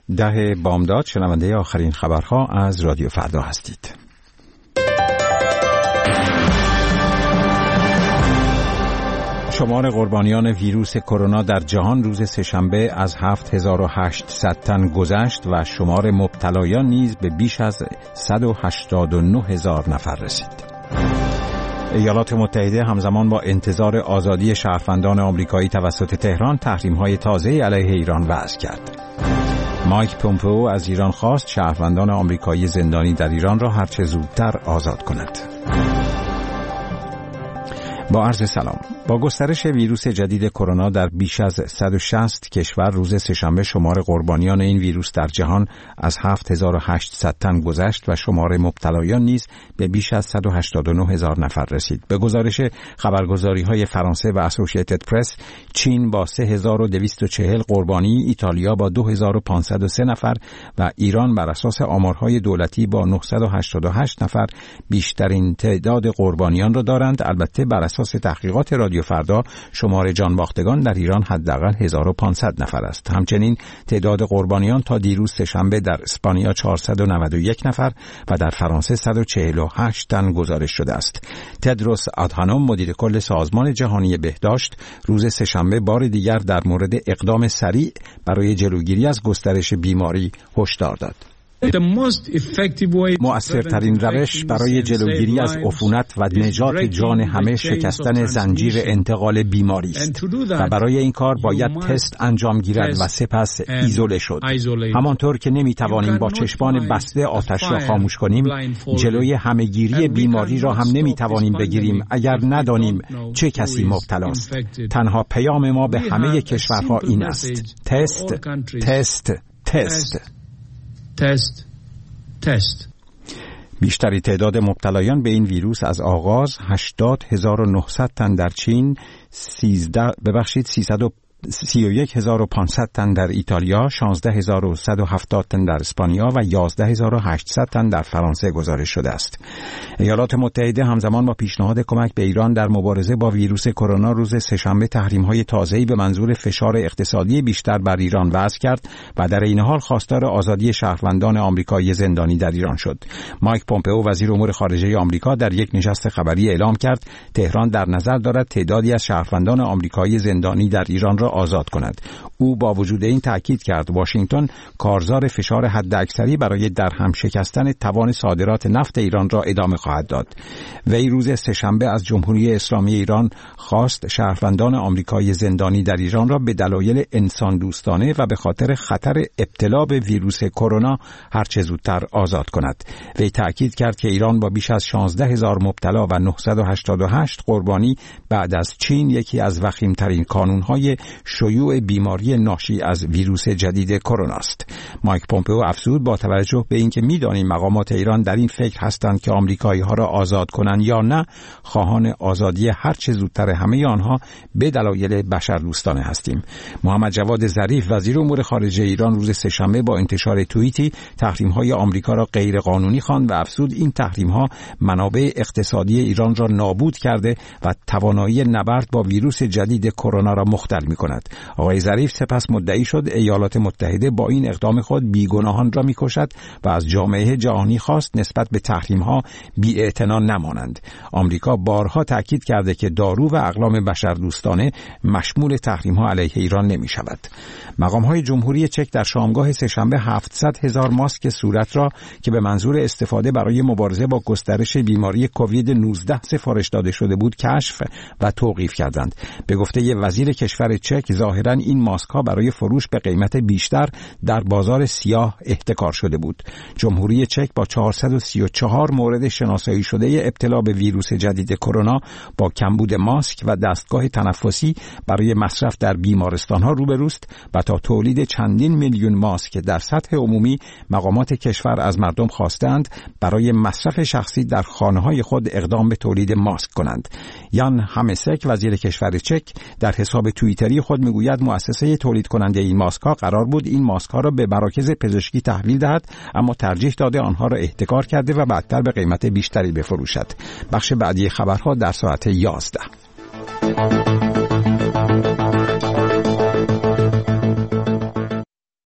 10 بامداد شنونده آخرین خبرها از رادیو فردا هستید. شمار قربانیان ویروس کرونا در جهان روز سه‌شنبه از 7800 تن گذشت و شمار مبتلایان نیز به بیش از 189000 نفر رسید. ایالات متحده همزمان با انتظار آزادی شهروندان آمریکایی توسط تهران تحریم‌های تازه‌ای علیه ایران وضع کرد. مایک پومپئو از ایران خواست شهروندان آمریکایی زندانی در ایران را هرچه زودتر آزاد کند. با عرض سلام. با گسترش ویروس جدید کرونا در بیش از 160 کشور روز سه‌شنبه شمار قربانیان این ویروس در جهان از 7800 تن گذشت و شمار مبتلایان نیز به بیش از 189000 نفر رسید. به گزارش خبرگزاری‌های فرانسه و اسوسییتد پرس، چین با 3240 قربانی، ایتالیا با 2503 نفر و ایران بر اساس آمارهای دولتی با 988 نفر بیشترین تعداد قربانیان را دارند. البته بر اساس تحقیقات رادیو فردا شمار جان باختگان در ایران حداقل 1500 نفر است. همچنین تعداد قربانیان تا دیروز سه‌شنبه در اسپانیا 491 نفر و در فرانسه 148 تن گزارش شده است. تدروس آدهانوم مدیر کل سازمان جهانی بهداشت روز سه‌شنبه بار دیگر در مورد اقدام سریع برای جلوگیری از گسترش بیماری هشدار داد. مؤثرترین روش برای جلوگیری از عفونت و نجات جان همه شکستن زنجیر انتقال بیماری است و برای این کار باید تست انجام گیرد و سپس ایزوله شد. همانطور که نمیتوانیم با چشمان بسته آتش را خاموش کنیم، جلوی همهگیری بیماری را هم نمیتوانیم بگیریم اگر ندانیم چه کسی مبتلاست. تنها پیام ما به همه کشورها این است: تست، تست، تست. تست. بیشتری تعداد مبتلایان به این ویروس از آغاز 80900 تن در چین، 31500 تن در ایتالیا، 16170 تن در اسپانیا و 11800 تن در فرانسه گزارش شده است. ایالات متحده همزمان با پیشنهاد کمک به ایران در مبارزه با ویروس کرونا روز سه‌شنبه تحریم‌های تازه‌ای به منظور فشار اقتصادی بیشتر بر ایران وضع کرد و در این حال خواستار آزادی شهروندان آمریکایی زندانی در ایران شد. مایک پومپئو وزیر امور خارجه آمریکا در یک نشست خبری اعلام کرد تهران در نظر دارد تعدادی از شهروندان آمریکایی زندانی در ایران را آزاد کند. او با وجود این تاکید کرد واشنگتن کارزار فشار حداکثری برای درهم شکستن توان صادرات نفت ایران را ادامه خواهد داد. وی روز سه‌شنبه از جمهوری اسلامی ایران خواست شهروندان آمریکایی زندانی در ایران را به دلایل انسان دوستانه و به خاطر خطر ابتلا به ویروس کرونا هرچه زودتر آزاد کند. وی تاکید کرد که ایران با بیش از 16000 مبتلا و 988 قربانی بعد از چین یکی از وخیم‌ترین کانون‌های شیوع بیماری ناشی از ویروس جدید کرونا است. مایک پومپئو افزود با توجه به اینکه می‌دانیم مقامات ایران در این فکر هستند که آمریکایی‌ها را آزاد کنند یا نه، خواهان آزادی هر چه زودتر همه آنها به دلایل بشردوستانه هستیم. محمد جواد ظریف وزیر امور خارجه ایران روز سه‌شنبه با انتشار توییتی تحریم‌های آمریکا را غیرقانونی خواند و افزود این تحریم‌ها منابع اقتصادی ایران را نابود کرده و توانایی نبرد با ویروس جدید کرونا را مختل می‌کند. آقای ظریف سپس مدعی شد ایالات متحده با این اقدام خود بیگناهان را می‌کشد و از جامعه جهانی خواست نسبت به تحریم‌ها بی‌اعتنا نمانند. آمریکا بارها تاکید کرده که دارو و اقلام بشردوستانه مشمول تحریم‌ها علیه ایران نمی‌شود. مقام‌های جمهوری چک در شامگاه سه‌شنبه 700,000 ماسک صورت را که به منظور استفاده برای مبارزه با گسترش بیماری کووید 19 سفارش داده شده بود کشف و توقیف کردند. به گفته وزیر کشور چک ظاهراً این ماسک‌ها برای فروش به قیمت بیشتر در بازار سیاه احتکار شده بود. جمهوری چک با 434 مورد شناسایی شده ابتلا به ویروس جدید کرونا با کمبود ماسک و دستگاه تنفسی برای مصرف در بیمارستان‌ها روبروست و تا تولید چندین میلیون ماسک در سطح عمومی مقامات کشور از مردم خواستند برای مصرف شخصی در خانه‌های خود اقدام به تولید ماسک کنند. یان همسک وزیر کشور چک در حساب توییتری خود میگوید مؤسسه تولید کننده این ماسک‌ها قرار بود این ماسک‌ها را به مراکز پزشکی تحویل دهد، اما ترجیح داده آنها را احتکار کرده و بعدتر به قیمت بیشتری بفروشد. بخش بعدی خبرها در ساعت 11.